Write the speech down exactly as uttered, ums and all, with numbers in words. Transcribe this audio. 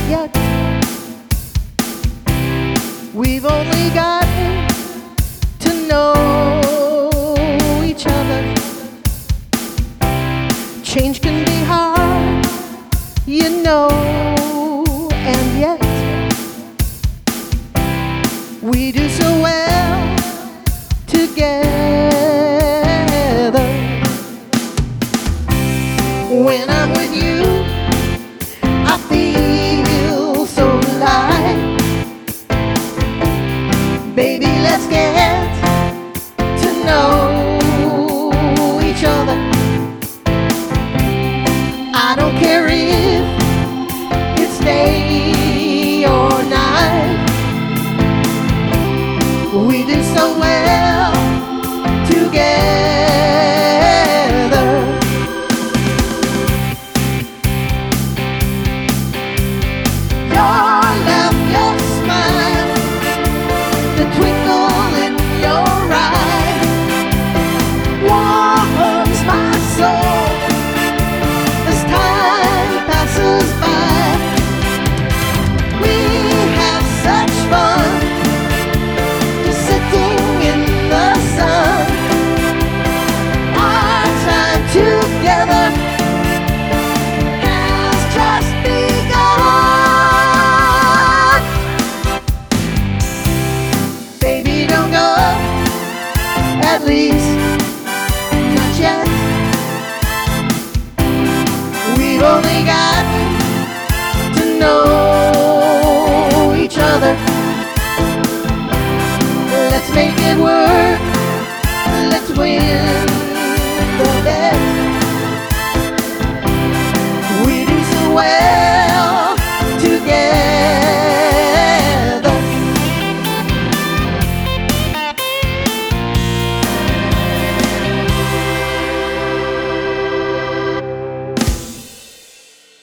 yet. We've only gotten to know each other. Change can be hard, you know, and yet we do so well together. When I'm with you, I feel so alive. Baby, let's get to know each other. I don't care if it's day or night. We do so well together. Your laugh, your smile, the twinkle in your eye warms my soul as time passes by. We have such fun just sitting in the sun. Our time together has just begun. Baby, don't go, at least